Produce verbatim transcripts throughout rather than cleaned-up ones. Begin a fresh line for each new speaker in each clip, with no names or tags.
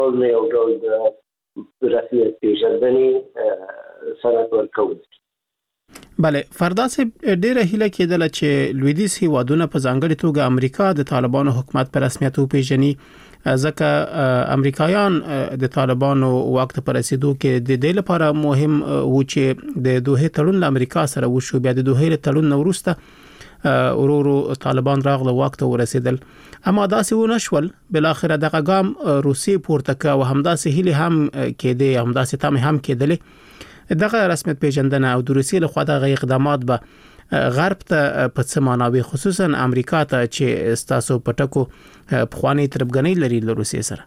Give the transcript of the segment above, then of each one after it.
ډول یو ډول د رسمیت پیژندنې سند ورکول.
بله، فردا صاحب ډیره هیله کېدله چې لویدیځ هیوادونه په ځانګړي توګه امریکا د طالبانو حکومت په رسمیت وپیژني، ځکه امریکایان د طالبانو واک ته رسیدو کې د دې لپاره مهم و چې د دوحې تړون له امریکا سره وشو. بیا د دوحې تړون وروسته ورورو طالبان راغله واک ته ورسیدل، اما داسې ونه شول. بل اخر دغه ګام روسیې پورته کړ او همداسې هیله هم کېده، همداسې تم هم کېدلې. دغه رسمیت پیژندنه او د روسیې له خوا دغه اقدامات به غرب ته په څه معنوي، خصوصا امریکا ته چې ستاسو پټکو پخوانی تربګنۍ لري له روسیې سره؟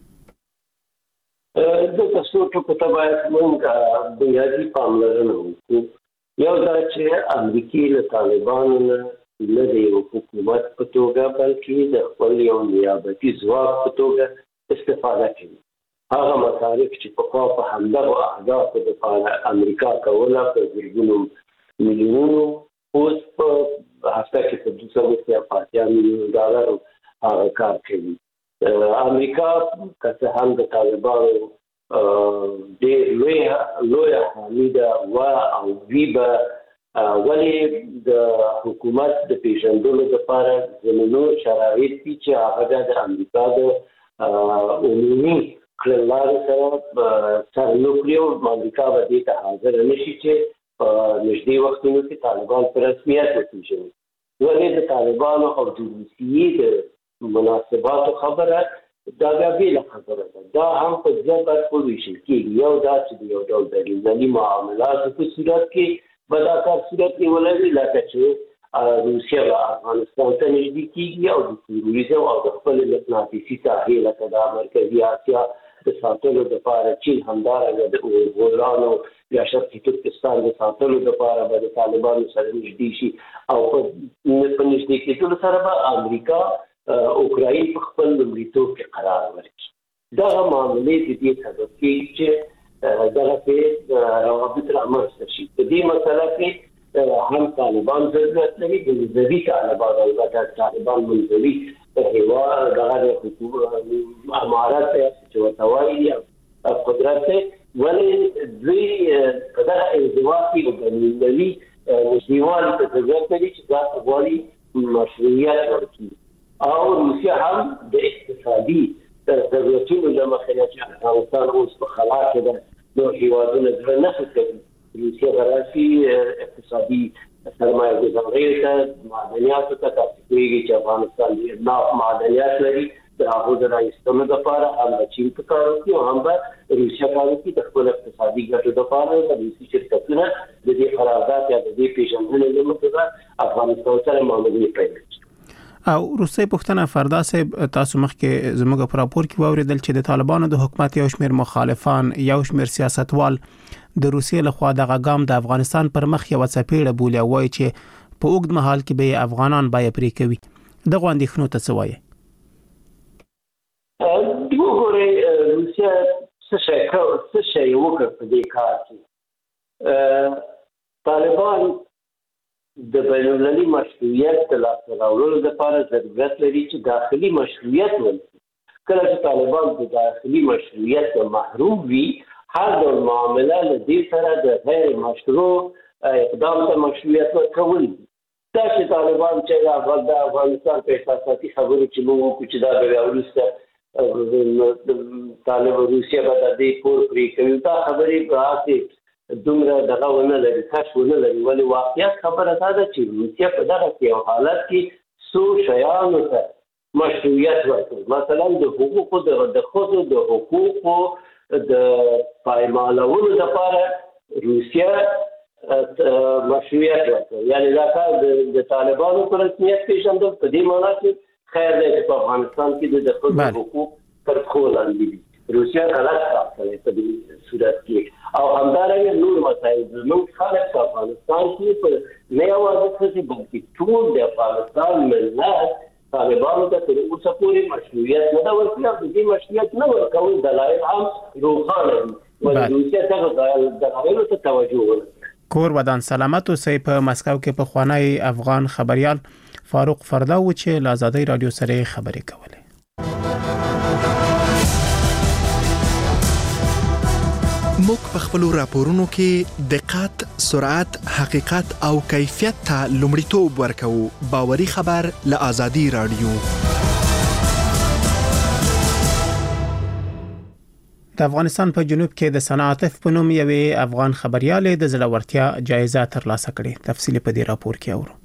د تاسو ټکو ته باید موږ بنیادي پاملرنه وکړو. یو دا چې امریکای له طالبانو نه نه د یو حکومت په توګه بلکې د خپل یو نیابتي ځواک په توګه استفاده کوي. هغه مصارف چې په خوا په همدغه اهدافو دپاره امریکا کوله په زرګونو میلیونونو، اوس په هفته کې په دوه سوه او اتیا میلیونو ډالرو هغه کار کوي. امریکا که څه هم د طالبانو ډېر لویه لویه حامي ده و او وي به ولې د حکومت د پیژندلو دپاره زمینو شرایط دي چې هغه د امریکا د عمومي کړنلارو سره سره نو کړي او امریکا به دې ته حاضر نه شي چې په نږدې وختونو کې طالبان په رسمیت وپېژني. ولې د طالبانو او د روسیې د مناسباتو خبره دا بیا بېله خبره ده. دا هم په دوه برخو ویشل کېږي. یو دا چې د یو ډول بینالمللي معاملاتو په صورت کې به دا کار صورت نیولی وي، لکه چې روسیه به افغانستان ته نږدې کېږي او د تروریزم او د خپلې مقناطیسي ساحې لکه د مرکزي اسیا د ساتلو دپاره چین همدارنګه د اوغورانو یا شرقي ترکستان د ساتلو دپاره به د طالبانو سره نږدې شي او په نږدې کېدلو سره به امریکا اوکراین په خپل لومړیتوب کې قرار ورکړي. دغه معاملې د دې سبب کېږي چې دغسې روابط رامنځته شي. په دې مسله کې هم طالبان ضرورت لري، د منځوي طالبان، البته طالبان منځوي هیواد دغه د امارت چې ورته وایي قدرت دی، ولې دوی په دغه انزوا کې یو بینالمللي نږدېوالي ته ضرورت لري چې دا غواړي مشروعیت ورکړي. او روسیه هم د اقتصادي ضرورتونو له مخې چې افغانستان اوس په خلا کې ده، نو هیوادونه زړه نه ښه کوي. روسیه به راشي اقتصادي سرمایه ګزارۍ ته، معدنیاتو ته. تاسو پوهېږئ چې افغانستان ډېر ناف معدنیات لري، د هغو د رایستلو دپاره هم به چین په کار وکړي او هم به روسیه کار وکړي د خپل اقتصادي ګټو دپاره. د روسي شرکتونه د دې قرارداد یا د دې پېژندنې له مخې به افغانستان سره معاملې پیل کړي.
او روسي پښتنه فردا صاحب، تاسو مخکې زموږ په راپور کې واوریدل چې د طالبانو د حکومت یو شمېر مخالفان، یو شمېر سیاستوال د روسیې لخوا دغه ګام د افغانستان پر مخ یو څپېړه بولي او وایي چې په اوږد مهال کې به افغانان بیا پرې کوي. دغه اندېښنو ته څه وایي؟
وګورئ، روسیه څه شی څه شی وکړ په دې کار کې. طالبان د بینالمللي مشروعیت د لاسته راوړلو لپاره ضرورت لري چې داخلي مشروعیت ولري. کله چې طالبان د داخلي مشروعیت محروم وي، هر ډول معامله له دې سره د غیر مشروع اقدام ته مشروعیت ورکول دي. دا چې طالبان چې د افغانستان په احساساتي خبرو چې موږ وکړو چې دا به بیا وروسته طالب روسیه به د دې پور پرې کوي، دا خبرې به هسې دومره دغه ونه لري، کش ونه لري. ولې واقعیت خبره دا ده چې روسیه په دغه یو حالت کې څو شیانو ته مشروعیت ورکوي. مثلا د حقوقو د ښځو د حقوقو د پایمالولو لپاره روسیه مشروعیت ورکوي. یعنې دا کار د طالبانو په رسمیت پېژندل په دې معنا کې خیر دی چې په افغانستان کې د ښځو حقوق تر پښو لاندې دي. روسیه غلط کار کوي په دې صورت کې. او همدارنګه نور مسایل زموږ خلک په افغانستان کې په نه یوازې ښځې بلکې ټول د افغانستان ملت طالبانو ته تر اوسه پورې مشروعیت نه ده ورکړی او د دې مشروعیت نه ورکول دلایل هم روښانه دي. ولې روسیه دغه دلایلو ته توجه ونه
کور ودان سلامت اوسئ. په مسکو کې پخوانی افغان خبريال فاروق فردا و چې له آزادۍ رادیو سره خبرې کولې.
موږ په خپل راپورونو کې دقت، سرعت، حقیقت او کیفیت ته لومړیتوب ورکوو. باوري خبر له آزادي رادیو.
د افغانستان په جنوب کې د صنعت په نوم یوې افغان خبريالې د زړورتیا جایزه ترلاسه کړې. تفصیل په دې راپور کې اورو.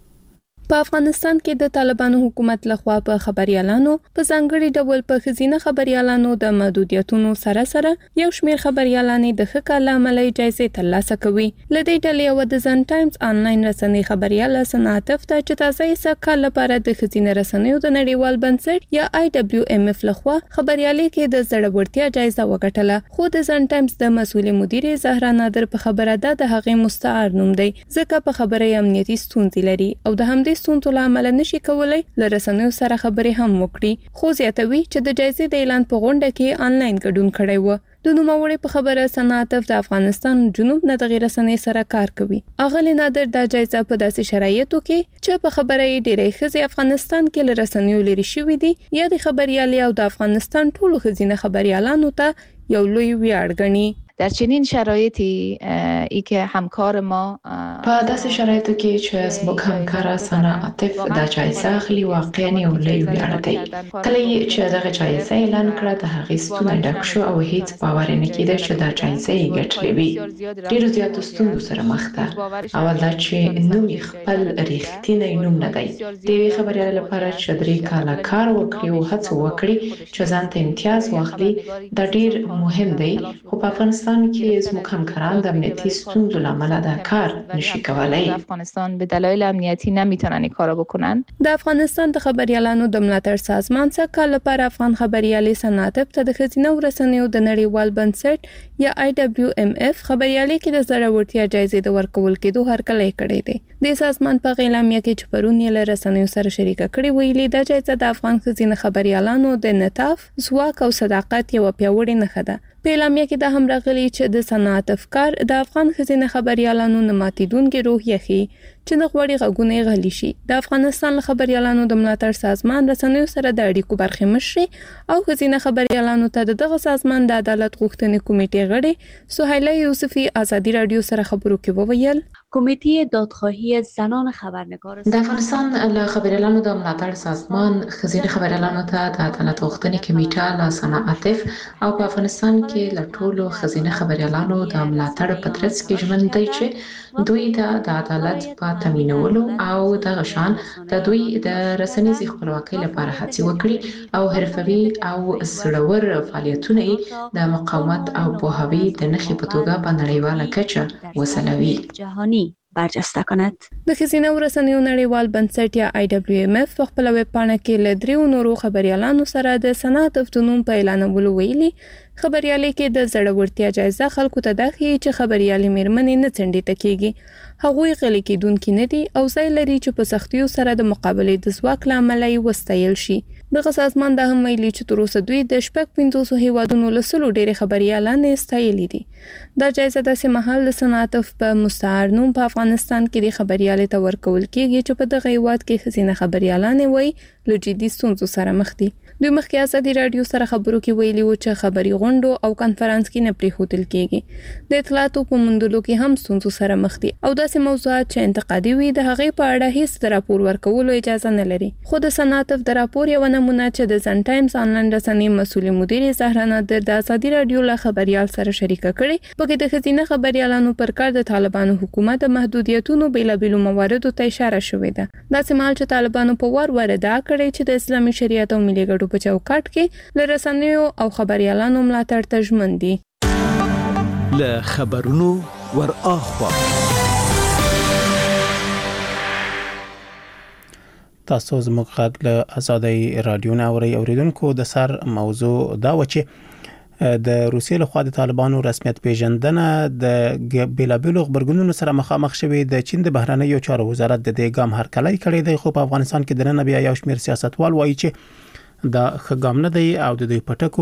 په افغانستان کې د طالبانو حکومت لخوا په خبريالانو په ځانګړي ډول په خزینه خبريالانو د محدودیتونو سره سره یو شمېر خبريالانې د ښه کار لامل جایزې ترلاسه کوي. لدې ډلې یو د ځان ټایمز آنلاین رسنۍ خبرياله صنعت ته چې تازه یې کال لپاره د خزینه رسنیو د نړیوال بنسټ یا آی دبلیو ام اف لخوا خبريالې کې د زړورتیا جایزه وګټله. خو د ځان ټایمز د مسؤل مدیر زهرا نادر په خبره ده د هغې مستعار نوم دی ځکه په خبره امنیتي ستونزې لري او د همدې ستونزو له امله نشي کولای له رسنیو سره خبرې هم وکړي. خو زیاتوي چې د جایزې د اعلان په غونډه کې آنلاین ګډون کړی و. د نوموړي په خبره صنعت د افغانستان جنوب نه د غیر رسنۍ سره کار کوي. اغلی نادر د جایزه په داسې شرایطو کې چې په خبره یې ډېرې ښځې افغانستان کې له رسنیو لري شوې دي یا د خبريالي او د افغانستان ټولو خزینه خبريالانو ته یو لوی ویاړ ګڼي.
در چنین شرایطی ای که همکار ما
په داسې شرایطو کې چې زموږ همکار صنعت د جایزه اخلي واقعا یو لوی ویاړ دی. کله چې دغه جایزه اعلان کړه د هغې ستونی ډک شو او هیڅ باور نه کېده چې دا جایزه یې ګټلې وي. ډېرو زیاتو ستونزو سره مخ ده. اول دا چې نوم یې خپل ریښتینی نوم نه دی. د یوې خبريالې لپاره چې درې کاله کار وکړي او هڅه وکړي چې ځان ته امتیاز واخلي دا ډېر مهم دی. خو په افغانستان کې زموږ همکاران د امنیتي ستونزو لامل دا کار نشي کولای.
افغانستان به دلایل امنیتی نمیتونن این کارو بکنن.
د افغانستان د خبريالانو د ملاتړ سازمان څخه کال لپاره افغان خبريالي صنعت ته د خزینه رسنیو د نړیوال بنسټ یا آی دبلیو ام اف خبريالي کې د زړورتیا جایزې د ورکول کېدو هرکلی کړی دی. د سازمان په اعلامیه کې چې پرون یې له رسنیو سره شریکه کړې ویلي د جایزه د افغان خزینه خبريالانو د نطاف، ځواک او صداقت یو پیاوړی نښه ده. په اعلامیه کې دا هم راغلي چې د صنعت افکار د افغان خزینه خبريالانو نه ماتیدونکې روحیه ښيي چې نه غواړي غږونه غلي شي. د افغانستان خبريالانو د ملاتړ سازمان رسنیو سره د اړیکو برخې مشر او خزینه خبريالانو ته دغه سازمان د عدالت غوښتنې کمیټې غړي سهیله یوسفي آزادي رادیو سره خبرو کې وویل
کمیته دادخواهی زنان خبرنگار
د افغانستان له خبريالانو د ملاتړ سازمان خزینه خبريالانو ته د عدالت غوښتنې کمیټه له صنعت او په افغانستان کې له ټولو خزینه خبريالانو د ملاتړ په ترڅ کې ژمن دی چې دوی د عدالت په تامینولو او د غشان د دوی د رسنیزي خپلواکۍ لپاره هڅې وکړي او حرفوي او زړور فعالیتونه د مقاومت او پوهاوي د نښې په توګه په نړیواله کچه وسلوي.
جهانی برجسته کند.
د خزینه رسنیو نړیوال بنسټ یا آی دبلیو ام اف په خپل ویب پاڼه کې له دریو نورو خبريالانو سره د صنعت افتونوم په اعلانولو ویلي خبريالي کې د زړورتیا جایزه خلکو ته د خي چې خبريالي میرمنې نه څنډي تکيږي. هغوی غلي کېدونکې نه دي او ځای لري چې په سختیو سره د مقابلې د ځواک لامل یې وستایل شي. دغه سازمان د هم ویلي چې تر اوسه دوی د شپږ پنځوسو هیوادونو له سلو ډېرې خبريالانې استایلې دي. دا جایزه د مهال د صنعت په مستعار نوم په افغانستان کې د خبريالۍ ته ورکول کېږي چې په دغه هیواد کې خزینه خبريالانې وایي له جدي ستونزو سره مخ دي. دوی مخکې آزادي رادیو سره خبرو کې ویلي و چې خبري غونډو او کانفرنس کې نه پریښودل کېږي. د اطلاعاتو په موندلو کې هم ستونزو سره مخ دي او داسې موضوعات چې انتقادي وي د هغې په اړه هیڅ راپور ورکولو اجازه نه لري. خو د صنعت د راپور یو نمونه چې د ځان ټایمز آنلاین رسنۍ مسؤل مدیر زهرا نادر د آزادي رادیو له خبريال سره شریکه کړي په کې د خزینه خبريالانو پر کار د طالبانو حکومت د محدودیتونو بیلابیلو مواردو ته اشاره شوې ده. داسې مهال چې طالبانو په وار وار ادعا کړې چې د اسلامي شریعت او ملي ګټو په چوکاټ کې له رسنیو او خبريالانو ملاتړ ته ژمن دي.
له خبرونو ور اخوا
تاسو زموږ غږ له آزادۍ رادیو نه اورئ. اوریدونکو د سر موضوع دا و چې د روسیې له خوا د طالبانو رسمیت پیژندنه د بیلابیلو خبرګونونو سره مخامخ شوی. د چین د بهرنیو چارو وزارت د دې ګام هرکلی کړی دی خو په افغانستان کې د نن بیا یو شمېر سیاستوال وایي چې دا ښه ګام نه دی او د دوی پټکو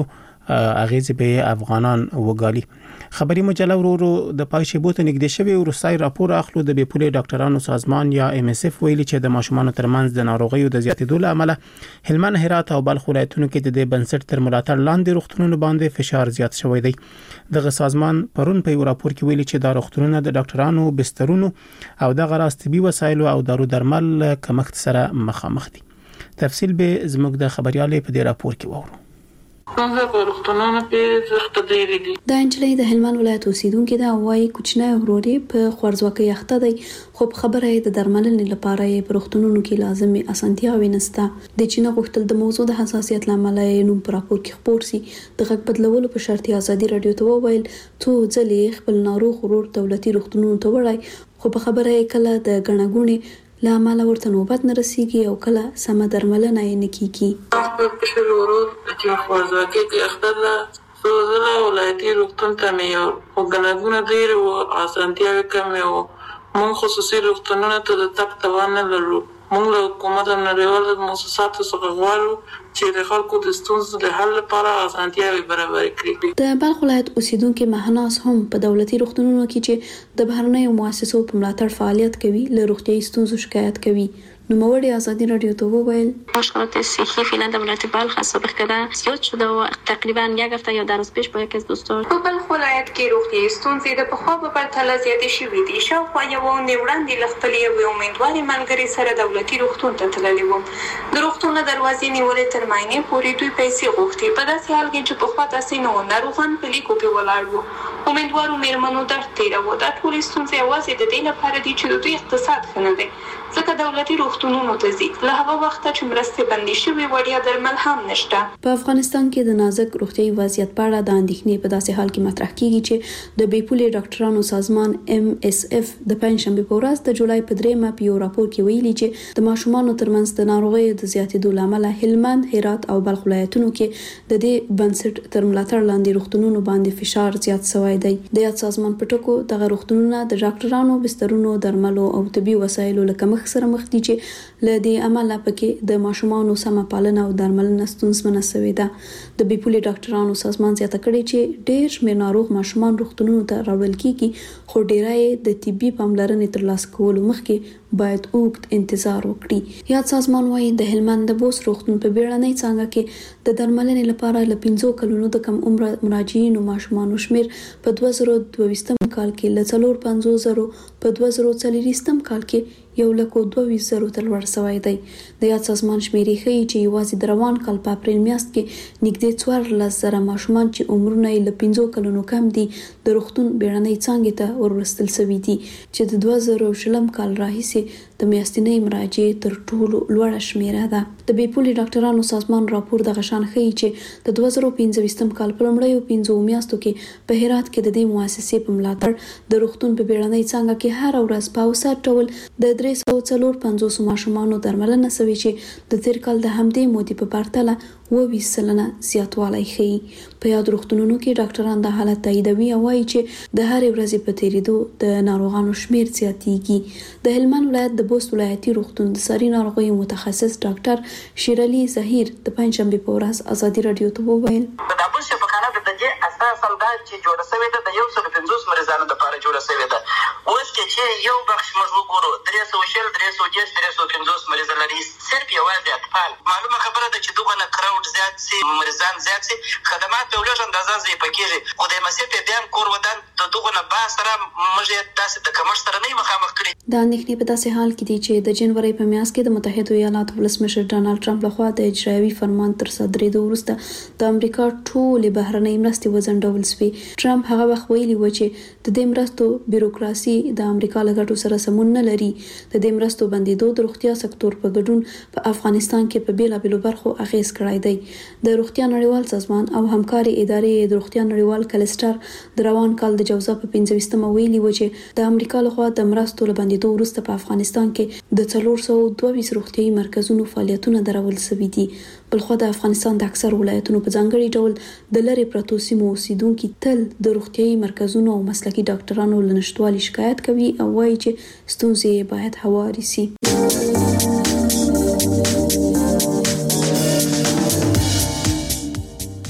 اغیز به افغانان وګالي. خبري مجله ورورو د پایشي بوته نګدې شوی ورستای راپور اخلو د بیپولي ډاکټرانو سازمان یا ام اس اف ویلي چې د ماشومان ترمنځ د ناروغیو د زیاتېدو لامل هلمند، هرات او بلخ ولایتونو کې د دې بنسټ تر ملاتړ لاندې روغتونونو باندې فشار زیات شوی دی. دغه سازمان پرون په راپور کې ویلي چې د روغتونونو د ډاکټرانو بسترونو او د غراس طبي وسایلو او دارو درمل کمښت سره مخامخ دي. تفصیل به زموږ د خبريالې په دې راپور کې وورو.
څنګه په روغتونونو کې زخت ډېری دي.
د انجلۍ د هلمند ولایت اوسیدونکو د وايي کوچنی وروري په خوارځواکۍ اخته دی، خو خبره د درملنې لپاره یې په روغتونونو کې لازمي اسانتیاوې نشته. د چینه غوښتل د موضوع د حساسیت لامل یې نوم پر راپور کې خبر سي. د غږ بدلولو په شرط ازادي رادیو ته وویل څو ځلې خپل ناروغ ورور دولتي روغتونونو ته وړای، خو په خبره یې کله د غنغونې لامل ورته نوبت نه رسیږي او کله سم درملنه یې نکېږي.
په پښه ورور چې خوازاکي کې اختر سوزله ولایتي روغتون ته مې او غنغونه ډېر او اسانتیاوې کمې او مون خصوصي روغتونونو ته د تک توان نه لرو. مونږ له حکومت او نړیوالو مؤسساتو څخه غواړو چې د خلکو د ستونزو د حل لپاره اسانتیاوې برابر کړي.
د بلخ ولایت اوسیدونکو مهناز هم په دولتي روغتونونو کې چې د بهرنیو مؤسسو په ملاتړ فعالیت کوي له روغتيایي ستونزو شکایت کوي. نوموړی ازادي رادیو ته وویل
مشکلات صحی فعلا در ولایت بلخ سابق کرده زیاد شده و تقریبا یک هفته یا در روز پیش با یک از دوستان
په بلخ ولایت کې روغتیایي ستونزې د پخوا په پرتله زیاتې شوې دي. شاوخوا یو اونۍ وړاندې له خپلې یوې امیندوارې ملګرې سره دولتي روغتون ته تللې وم. د روغتون له دروازې نیولې تر معاینې پورې دوی پیسې غوښتې. په داسې حال کې چې پخوا داسې نه وو، ناروغان په لیکو کې ولاړ وو، امیندوارو میرمنو درد تېراوه. دا ټولې ستونزې یوازې د دې لپاره دي چې د دوی اقتصاد ښه نه دی، ځکه دولتي روغتونونو ته ځي. له هغه وخته چې مرستې بندي شوې وړیا درمل هم نشته.
په افغانستان کې د نازک روغتيایي وضعیت په اړه د اندېښنې په داسې حال کې مطرح کیږي چې د بیپولي ډاکټرانو سازمان ام اس اف د پنځشنبه په ورځ د جولای په دریمه په یو راپور کې ویلي چې د ماشومانو ترمنځ د ناروغیو د زیاتېدو لامل هلمند، هرات او بلخ ولایتونو کې د دې بنسټ تر ملاتړ لاندې روغتونونو باندې فشار زیات شوی دی. د یاد سازمان په ټکو دغه روغتونونه د ډاکټرانو بسترونو، درملو او طبي وسایلو له کمښت سره مخ دي چې له دې عمله پکې د ماشومانو سمه پالنه او درملنه ستونزمنه شوې ده. د بیپولي ډاکټرانو سازمان زیاته کړې چې ډېر شمېر ناروغ ماشومان روغتونونو ته راوړل کیږي، خو ډېری د طبي پاملرنې ترلاسه کولو مخکې باید اوږد انتظار وکړي. یاد سازمان وايي د هلمند د بوس روغتون په بیړنۍ څانګه کې د درملنې لپاره له پنځو کلونو د کم عمر مراجعینو ماشومانو شمېر په دوه زره دوه کال کې له څلور پنځوس زرو په دوه زره څلوېښتم کال کې یو لکه دوه ویشت زرو ته لوړ شوی دی. د یاد سازمان شمیرې ښیي چې یوازې د روان کال په اپریل میاشت کې نږدې څوارلس زره ماشومان چې عمرونه یې له پنځو کلونو کم دي د روغتون بیړنۍ څانګې ته ورستل شوي دي، چې د دوه زره شلم کال راهیسې د میاشتنۍ مراجعې تر ټولو لوړه شمیره ده. د بیپولي ډاکټرانو سازمان راپور دغه شان ښیي چې د دوه زره پنځه ویشتم کال په لومړیو پنځو میاشتو کې په هرات کې د دې مؤسسې په ملاتړ د روغتون په بیړنۍ څانګه کې هر ورځ په اوسط ډول د درې سوه څلور پنځوس ماشومانو درملنه شوې چې د تیر کال د همدې مودې په پرتله اووه ویشت سلنه زیاتوالی ښیي. په یاد روغتونونو کې ډاکټران د حالت تاییدوي او وایي چې د هرې ورځې په تیریدو د ناروغانو شمیر زیاتیږي. د هلمند ولایت د بوست ولایتي روغتون د ساري ناروغیو متخصص ډاکټر شیرعلي ظهیر د پنځشنبه په ورځ ازادي رادیو ته وویل
د بوست شفاخانه د دې اساس هم دا چې جوړه شوې ده د یو سل پنځوس مریضانو لپاره جوړه شوې ده. اوس کې چې یو بخش موږ وګورو درې سوه شل درې سوه دېرش درې سوه پنځوس مریض لري، صرف یوازې اطفال. معلومه خبره ده چې دغه نه کراوډ زیات سي، مریضان زیات سي، خدمات په لږ اندازه ضعیفه کېږي. خو د مسیح بیا هم کور ودان د دغه نه با سره موږ یې داسې د کمښت سره نه مخامخ کړي.
دا اندېښنې په داسې حال کې دي چې د جنوري په میاشت کې د متحده ایالاتو ولسمشر ډانلډ ټرمپ لخوا د اجرایوي فرمان تر صدرېدو وروسته د امریکا ټولې بهرنۍ مرستې وځنډول شوې. ټرمپ هغه وخت ویلي و چې د دې مرستو بیروکراسي د امریکا له ګټو سره سمون نه لري. د دې مرستو بندیدو د روغتیا سکتور په ګډون په افغانستان کې په بیلابېلو برخو اغیز کړی دی. د روغتیا نړیوال سازمان او همکاري ادارې د روغتیا نړیوال کلسټر د روان کال د جوزا په پنځه ویشتمه ویلي و چې د امریکا لخوا د مرستو له بندیدو وروسته په افغانستان کې د څلور سوه دوه ویشت روغتیایي مرکزونو فعالیتونه درول شوي دي. بلخوا د افغانستان د اکثر ولایتونو په ځانګړي ډول د لرې پرتو سیمو اوسیدونکي تل د روغتیایي مرکزونو او مسلکي ډاکټرانو له نشتوالي شکایت کوي او وایي چې ستونزې باید هوارې سي.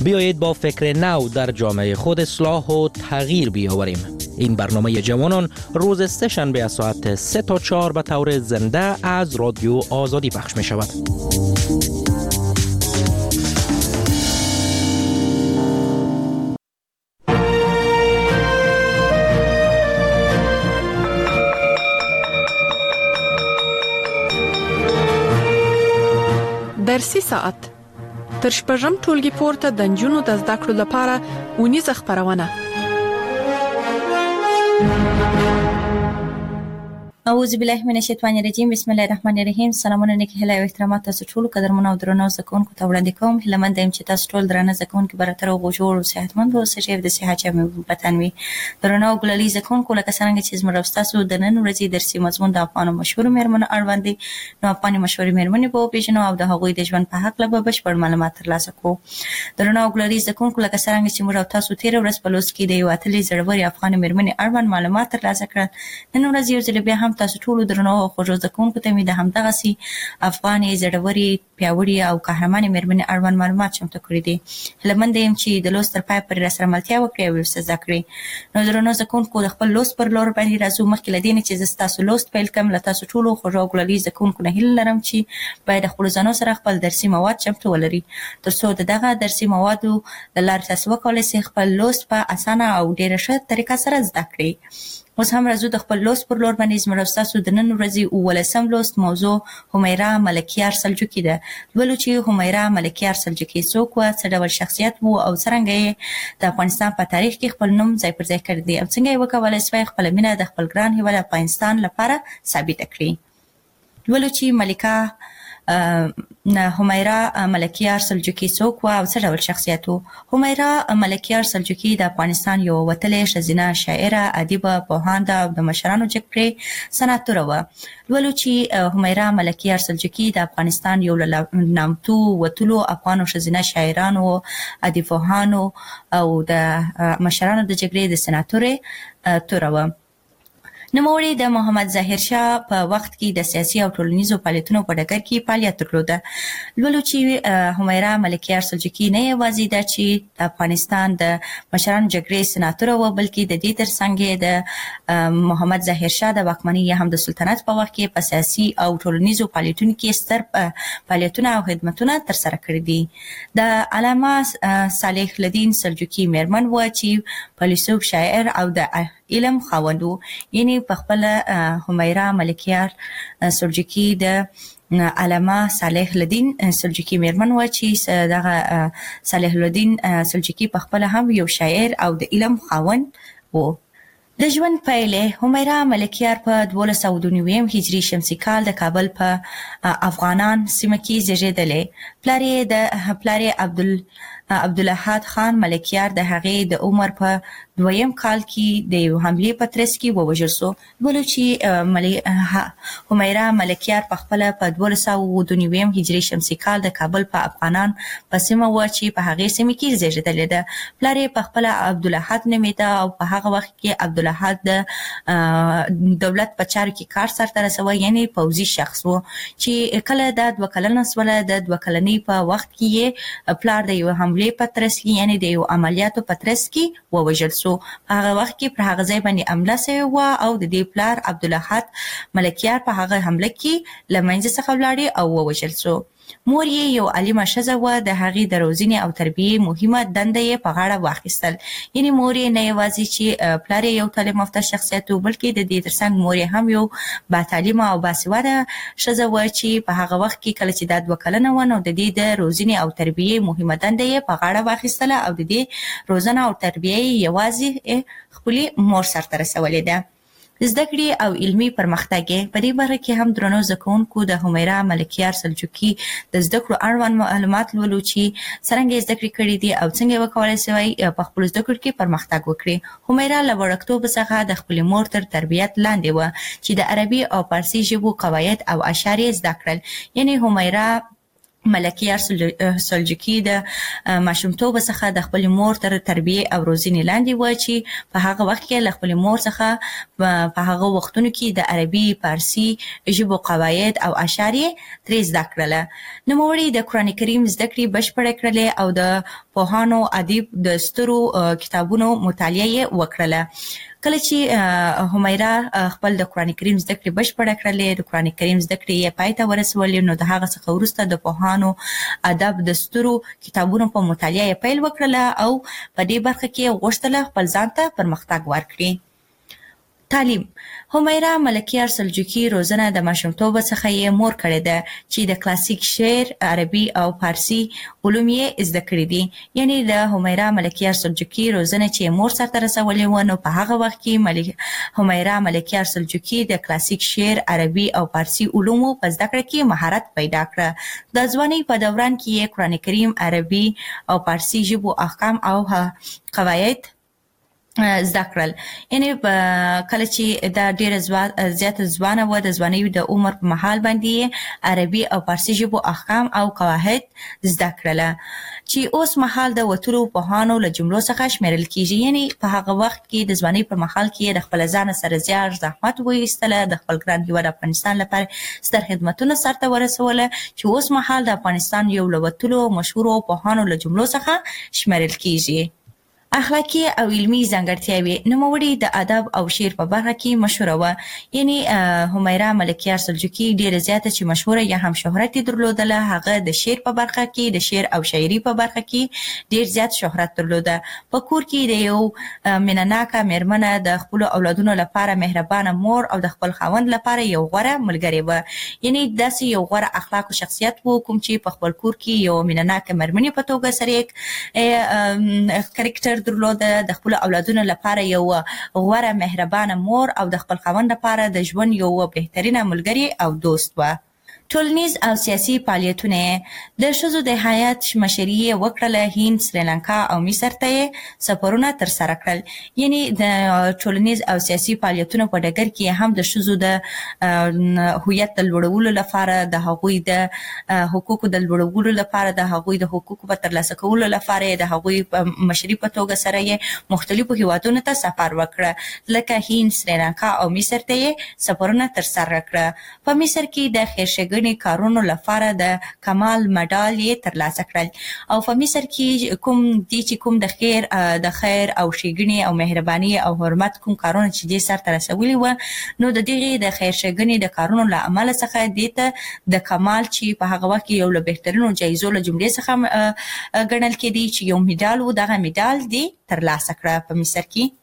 بیایید با فکر نو در جامعه خود اصلاح و تغییر بیاوریم. این برنامه جوانان روز سه شنبه از ساعت سه تا چهار به طور زنده از رادیو آزادی پخش می شود.
درسي ساعت تر شپږم ټولګي پورته د نجونو د زده کړو لپاره اونیزه خپرونه.
اعوذ بالله من الشیطان الرجیم. بسم الله الرحمن الرحیم. سلامونه نیک هیله او احترامات تاسو ټول قدرمن او درنو زکونکو ته وړاندې کوم. هیلمن دیم چې تاسو ټول درنه زکونکو براتر او غوړ او صحتمند او سجیب د صحت چمه وطن وي. درنو ګلالي زکونکو لکه څنګه چې زموږ تاسو د نن ورځې درسي مضمون د افغان مشهور مېرمنو اړوند دي. نو افغان مشهور مېرمنې په پیژنو او د هغوی د ژوند په حق له بشپړ معلومات ترلاسه کوو. درنو ګلالي زکونکو لکه څنګه چې موږ تاسو تیر ورځ په لوست کې د یو اتلې زړوري افغان مېرمنې اړوند معلومات ترلاسه کړل. نن ورځ یو ځل بیا هم تاسو ټول درنو او خوږو زکونکو ته مې د همدغه سي افغاني زړوري پیاوړي او قهرمانې مېرمنې اړوند معلومات چمتو کړي دي. هیلمن یم چې د لوست تر پای پورې راسره ملتیا وکړئ او ورسره زده کړئ. نو درنو زکونکو د خپل لوست پر لور باندې راځو. مخکې له دې نه چې زه ستاسو لوست پیل کړم، له تاسو ټولو خوږو ګلالي زکونکو نه هیله لرم چې باید خپلو ځانو سره خپل درسي مواد چمتو ولري تر څو د دغه درسي موادو د لارې تاسو وکولی شئ خپل لوست په اسانه او ډېره ښه طریقه سره زده کړئ. اوس هم راځو د خپل لوست پر لور باندې. زموږ ستاسو د نن ورځې اوولسم لوست موضوع همیرا ملکیار سلجوقي ده. لولو چې همیرا ملکیار سلجوقي څوک وه، څه ډول شخصیت و او څرنګه یې د افغانستان په تاریخ کې خپل نوم ځای پر ځای کړی دی او څنګه یې وکولی شوی خپله مینه د خپل ګران هیواد افغانستان لپاره ثابته کړي. لولو چې ملکه همیرا ملکیار سلجوقي څوک وه او څه ډول شخصیت و. همیرا ملکیار سلجوقي د افغانستان یو وتلې ښځینه شاعره، ادیبه، پوهانده او د مشرانو جګړې سناتوره وه. لولو چې همیرا ملکیار سلجوقي د افغانستان یو له نامتو وتلو افغانو ښځینه شاعرانو، ادیبپوهانو او د مشرانو د جګړې د سناتورې توره وه. نوموړي د محمد ظاهر شاه په وخت کې د سیاسي او ټولنیزو فعالیتونو په ډګر کې فعالیت درلوده. لولو چې همیرا ملکیار سلجوقي نه یوازې ده چې د افغانستان د مشرانو جګړې سناتوره وه، بلکې د دې ترڅنګ یې د محمد ظاهر شاه د واکمنۍ یا هم د سلطنت په وخت کې په سیاسي او ټولنیزو فعالیتونو کې ستر فعالیتونه او خدمتونه ترسره کړي دي. د علامه صالح الدین سلجوقي مېرمن وه چې فیلسوف، شاعر او د علم خاوند و. یعنی په خپل همیرا ملکیار سلجوقي د علامه صالح الدین سلجوقي مېرمن وه چې دغه صالح الدین سلجوقي په خپل هم یو شاعر او د علم خاوند و. د ژوند پیلې همیرا ملکیار په دولس سوه دوه نوي هجري شمسي کال د کابل په افغانان سیمه کې زیږېدلی. پلار یې د پلار یې عبدال عبدالاحد خان ملکیار د هغې د عمر په دویم کال کې د یو حملې په ترڅ کې ووژل سو. لولو چې همیرا ملکیار په خپله په دولس سوه دوه نوي هجري شمسي کال د کابل په افغانان په سیمه وه چې په هغې سیمې کې زیږېدلې ده. پلار یې په خپله عبدالاحد نومېده او په هغه وخت کې عبدالاحد د دولت په چارو کې کار سرته رسوه، یعنې پوځي شخص و چې کله دا دوه کلنه شوله. د دوه کلنۍ په وخت کې یې پلار د یو حملې په ترڅ کې، یعنې د یو عملیاتو په ترڅ کې ووژل سو. په هغه وخت کې پر هغه ځای باندې حمله سوې وه او د دې پلار عبدالاحد ملکیار په هغه حمله کې له منځه څخه ولاړې او ووژل سو. مور یې یو عالمه ښځه وه. د هغې د روزنې او تربیې مهمه دنده یې په غاړه واخیستل. یعنې مور یې نه یوازې چې پلار یې یو تعلیم یافته شخصیت و، بلکې د دې ترڅنګ مور یې هم یو باتعلیمه او باسواده ښځه وه چې په هغه وخت کې کله چې دا دوه کلنه وه، نو د دې د روزنې او تربیې مهمه دنده یې په غاړه واخیستله او د دې روزنه او تربیه یې یوازې خپلې مور سرته رسولې ده. زده کړې او علمي پرمختګ یې په دې برخه کې هم درنو زده کوونکو د همیرا ملکیار سلجوقي د زده کړو اړوند معلومات لولو چې څرنګه یې زده کړې کړي دي او څنګه یې وکولی شوی په خپلو زده کړو کې پرمختګ وکړي. همیرا له وړکتوب څخه د خپلې مور تر تربیت لاندې وه چې د عربي او فارسي ژبو قواعد او اشعار یې زده کړل. یعنې همیرا ملکیار سلجوقي د ماشومتوب څخه د خپل مور تر تربیه او روزنې لاندې و چې په هغه وخت کې له خپل مور څخه په هغه وختونو کې د عربي فارسي ژبو قواعد او اشعار ترې زده کړل. نوموړي د قرآن کریم زده کړې بشپړې کړلې او د پوهانو ادیب د سترو کتابونو مطالعه وکړله. کله چې همیرا خپل د قرآن کریم زده کړې بشپړه کړلې، د قرآن کریم زده کړې یې پای ته ورسولې، نو د هغه څخه وروسته د پوهانو ادب د سترو کتابونو په مطالعه یې پیل وکړله او په دې برخه کې غوښتله خپل ځان ته پرمختګ ورکړي. تعلیم. همیرا ملکیار سلجوقي روزنه د ماشومتوب څخه یې مور کړې ده چې د کلاسیک شعر، عربي او فارسي علوم یې زده کړي دي. یعنی د همیرا ملکیار سلجوقي روزنه چې مور سرته رسولې و، نو په هغه وخت کې ملک همیرا ملکیار سلجوقي د کلاسیک شعر، عربي او فارسي علومو په زده کړه کې مهارت پیدا کړ. د ځوانۍ په دوران کې یې قرآن کریم، عربي او فارسي ژبو احکام او قواعد زده کړل. یعنی کله چې دا ډیره زیاته ځوانه و، د ځوانۍ د عمر په مهال باندې عربي او فارسي ژبو احکام او قواعد زده کړل چې اوس مهال د وتلو پوهانو له جملو څخه شمیرل کیږي. یعنی په هغه وخت کې د ځوانۍ پر مهال کې د خپل ځان سره زیار زحمت وایستله، د خپل ګران هیواد افغانستان لپاره ستر خدمتونه سرته ورسوله چې اوس مهال د افغانستان یو له وتلو مشهورو پوهانو له جملو څخه شمیرل کیږي. اخلاقی او علمی ځانګړتیاوې. نوموړي د ادب او شعر په برخه کې مشهوره و. یعنی همیرا ملکیار سلجوقي ډیره زیاته چې مشهوره یا هم شهرت درلودله، هغه د شعر په برخه کې، د شعر او شاعري په برخه کې ډیر زیات شهرت درلوده. په کور کې د یو مینه‌ناکه میرمنه، د خپل اولادونو لپاره مهربانه مور او د خپل خاوند لپاره یو غوره ملګری و. یعنی داسې یو غوره اخلاق او شخصیت وو کوم چې په خپل کور کې یو مینه‌ناکه میرمنې په توګه سره کریکټر درلوده، د خپل اولادونو لپاره یو غوره مهربانه مور او د خپل خاوند لپاره د ژوند یو بهترینه ملګری او دوست و. ټولنیز او سیاسي فعالیتونه. د ښځو د حیات مشري یې وکړله. هند، سریلانکا او مصر ته یې سفرونه ترسره کړل. یعنی د ټولنیز او سیاسي فعالیتونو په ډګر کې هم د ښځو د هویت د لوړولو لپاره، د هغوی د حقوقو د لوړولو لپاره، د هغوی د حقوقو په ترلاسه کولو لپاره د هغوی مشري په توګه سره یې مختلفو هیوادونو ته سفر وکړه، لکه هند، سریلانکا او مصر ته یې سفرونه ترسره کړه. په مصر کې د خیرښېګڼې کارونو لپاره د کمال مډال یې ترلاسه کړل. او په مصر کې کوم دي چې کوم د خیر د خیر او ښېګڼې او مهرباني او حرمت کوم کارونه چې دې سرته رسولي و، نو د دغې د خیر ښېګڼې د کارونو له امله څخه دې ته د کمال چې په هغه وخت کې یو له بهترینو جایزو له جملې څخه ګڼل کېدی چې یو میډال و، دغه میډال دې ترلاسه کړه په مصر کې.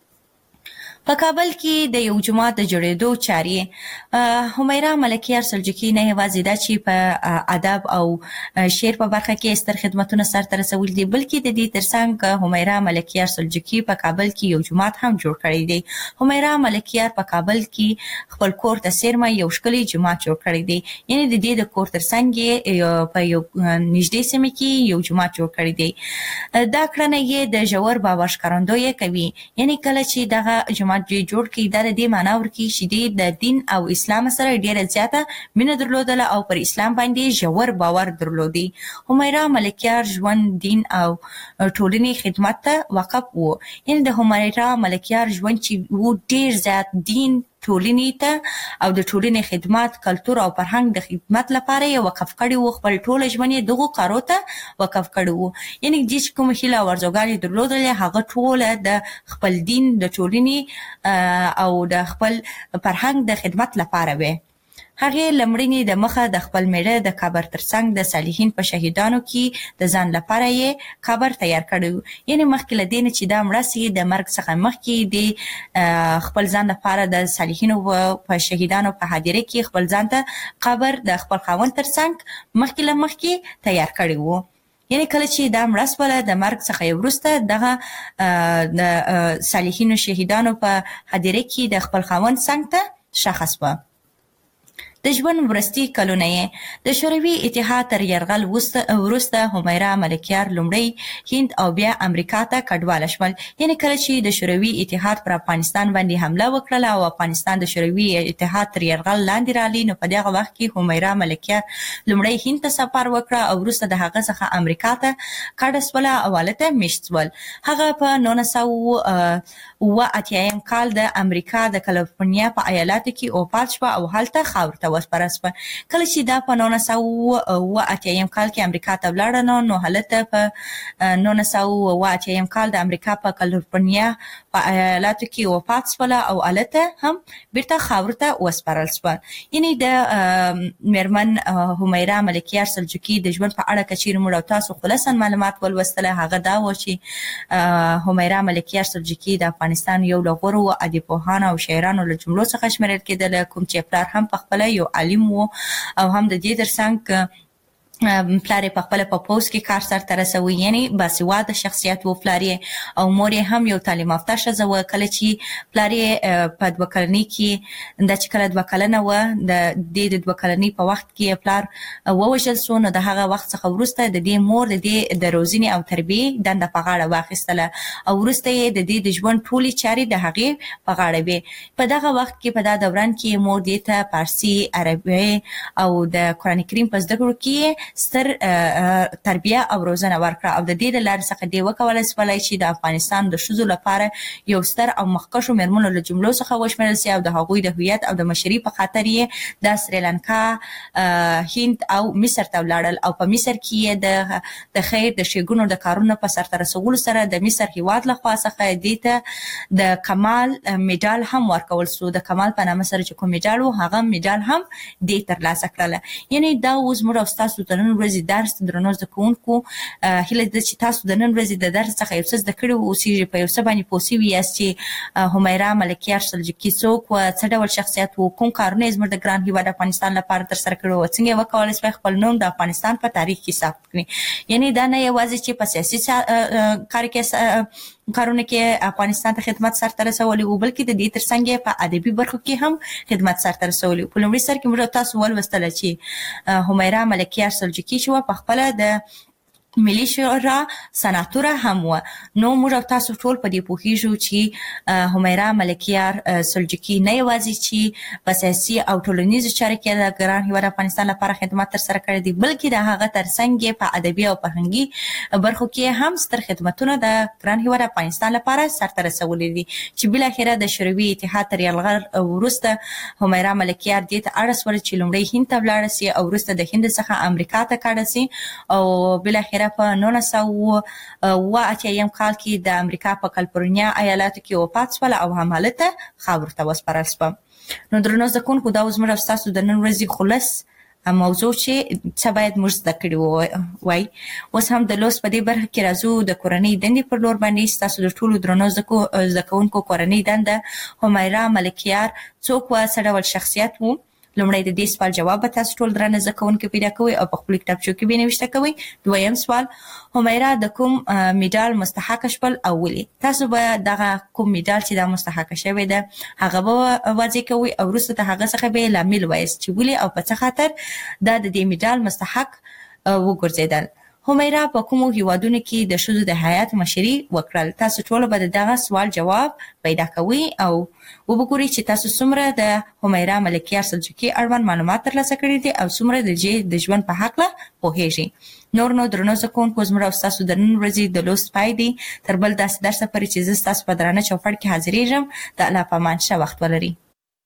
په کابل کې د یو جومات د جوړېدو چارې. همیرا ملکیار سلجوقي نه یوازې دا چې په ادب او شعر په برخه کې ستر خدمتونه سرته رسولي دي، بلکې د دې ترڅنګ همیرا ملکیار سلجوقي په کابل کې یو جومات هم جوړ کړی دی. همیرا ملکیار په کابل کې خپل کور ته څیرمه یو ښکلی جومات جوړ کړی دی. یعنی د دې د کور ترڅنګ یې په یو نږدې سیمه کې یو جومات جوړ کړی دی. دا کړنه یې د ژور باور ښکارندویي کوي. یعنی کله چې دغه جومات جوړ کړي، دا د دې معنا ورکوي چې د دین او اسلام سره ډیره زیاته مینه درلودله او پر اسلام باندې ژور باور درلودي. همیرا ملکیار ژوند، دین او ټولنې خدمت ته وقف و. یعنی د همیرا ملکیار ژوند چې و ډیر زیات دین، ټولنې ته او د ټولنې خدمت، کلتور او فرهنګ د خدمت لپاره یې وقف کړی و. خپل ټول ژوند یې دغو کارو ته وقف کړی و. یعنی چې کوم هیله او ارزوګانې درلودلې، هغه ټوله د خپل دین، د ټولنې او د خپل فرهنګ د خدمت لپاره وې. هغې لمړنې د مخه د خپل میړه د قبر ترڅنګ د صالحین په شهیدانو کې د ځان لپاره یې قبر تیار کړی. یعنی مخکې له دې نه چې دا مړه سي، د مرګ څخه مخکې د خپل ځان لپاره د صالحینو په شهیدانو په حاضرۍ کې خپل ځان ته قبر د خپل خاوند ترڅنګ مخکې له مخکې تیار کړی و. یعنی کله چې دا مړه سوله، د مرګ څخه وروسته دغه د صالحینو شهیدانو په حاضرۍ کې د خپل خاوند څنګ ته ښخ سوه. د ژوند ورستي کلونه یې د شوروي اتحاد تر یرغل وروسته همیرا ملکیار لومړی هند او بیا امریکا ته کډواله شول. یعنی کله چې د شوروي اتحاد پر افغانستان باندې حمله وکړه او افغانستان د شوروي اتحاد تر یرغل لاندې رالي، نو په دغه وخت کې همیرا ملکیار لومړی هند ته سفر وکړه او وروسته د هغه څخه امریکا ته کډه شوله او هلته میشت شول. هغه په نولس سوه اوه اتیایم کال د امریکا د کالیفورنیا په ایالاتو کې وفات شوه او هلته خاورو ته وسپاره شوه. کله چې دا په نولس سوه اوه اتیایم کال کې امریکا ته ولاړه نو هلته په نولس سوه اوه اتیایم کال د امریکا په کالیفورنیا په ایالاتو کې وفات شوله او هلته هم بیرته خاورو ته وسپارل شوه. یعنی د میرمن همیرا ملکیار سلجوقي د ژوند په اړه که چیرې موږ او تاسو خلاصا معلومات ولوستله، هغه دا و چې همیرا ملکیار سلجوقي د افغانستان یو له غوره ادیبپوهانو او شاعرانو له جملو څخه شمیرل کېدله، کوم چې پلار هم پخپله یو عالم و او هم د دې ترڅنګ پلار په خپل په پوز کې کار سرته رسوي، یعنی باسواده شخصیت و پلار او مور هم یو تعلیم یافته ښځه وه. کله چې پلار په دوه کلنۍ کې دا چې کله دوه کلنه وه د دې د دوه کلنۍ په وخت کې پلار ووژل سو، نو د هغه وخت څخه وروسته د دې مور د دې د روزنې او تربیې دنده په غاړه واخیستله او وروسته یې د دې د ژوند ټولې چارې د هغې په غاړه وې. په دغه وخت کې په دا دوران کې مور دې ته فارسي، عربي او د قرآن کریم په زده کړو کې ستر تربیه او روزنه ورکړه او د دې له لارې څخه دې وکولای شولی چې د افغانستان د ښځو لپاره یو ستر او مخکښو میرمنو له جملو څخه وشمېرل سي او د هغوی د هویت او د مشري په خاطر یې د سریلانکا، هند او مصر ته ولاړل او په مصر کې یې د د خیر د ښېګڼو د کارونو په سرته رسولو سره د مصر هیواد له خوا څخه دې ته د کمال میډال هم ورکول سو. د کمال په نامه سره چې کوم میډال و هغه میډال هم دې ترلاسه کړله. یعنی دا اوس موږ او ستاسو د نن ورځې درس درنو زده کوونکو هیله ده چې تاسو د نن ورځې د درس څخه یو څه زده کړي واوسئ، په یو څه باندې پوه سوي یاست چې همیرا ملکیار سلجوقي څوک وه، څه ډول شخصیت و، کوم کارونه یې زموږ د ګران هیواد افغانستان لپاره ترسره کړي وه، څنګه یې وکولی شوی خپل نوم د افغانستان په تاریخ کې ثبت کړي. یعنی دا نه یوازې چې په سیاسي کار کې کارونه کې افغانستان ته خدمت سرته رسولی و، بلکې د دې ترڅنګ په ادبي برخو کې هم خدمت سرته رسولی و. په لومړي سر کې موږ تاسو ولوستله چې همیرا ملکیار سلجوقي چې وه پخپله د ملي شورا سناتوره هم وه. نو موږ او تاسو ټول په دې پوهیږو چې همیرا ملکیار سلجوقي نه یوازې چې په سیاسي او ټولنیزو چارو کې د ګران هیواد افغانستان لپاره خدمت ترسره کړی دی، بلکې د هغه ترڅنګ په ادبي او فرهنګي برخو کې هم ستر خدمتونه د ګران هیواد افغانستان لپاره سرته رسولي دي چې بالاخره د شوروي اتحاد تر یرغل وروسته همیرا ملکیار دې ته اړ شوله چې لومړی هند ته ولاړه سي او وروسته د هند څخه امریکا ته کډه سي او بالاخره په نولس سوه اوه اتیایم کال کې د امریکا په کالیفورنیا ایالاتو کې وفات شوله او هم هلته خاورو ته وسپارل شوه. نو درنو زده کوونکو دا اوس موږ او ستاسو د نن ورځې خلص موضوع چې څه باید موږ زده کړي وای. اوس هم د لوست په دې برخه کې راځو د کورنۍ دندې پر لور باندې. ستاسو د ټولو درنو زده کوونکو کورنۍ دنده همیرا ملکیار څوک وه، څه ډول شخصیت و؟ لومړی د دې سوال جواب به تاسو ټول درنه زده کوونکي پیدا کوئ او په خپلو کتابچو کې به یې نوشته کوئ. دویم سوال، همیرا د کوم میډال مستحقه شول او ولې؟ تاسو به دغه کوم میډال چې دا مستحقه شوی ده هغه به واضح کوئ او وروسته د هغه څخه به یې لامل وایاست چې ولې او په څه خاطر دا د دې میډال مستحق وګرځېدل. همیرا په کومو هیوادونو کې د ښځو د حیات مشري وکړل؟ تاسو ټول به د دغه سوال جواب پیدا کوئ او وبګورئ چې تاسو څومره د همیرا ملکیار سلجوقي اړوند معلومات ترلاسه کړي دي او څومره د دې د ژوند په هکله پوهیږئ. نور نو درنو زده کوونکو زموږ او ستاسو د نن ورځې د لوست پای دی. تر بل داسې درسه پورې چې زه ستاسو په درانه چوپړ کې حاضرېږم. د الله په امان ښه وخت ولرئ.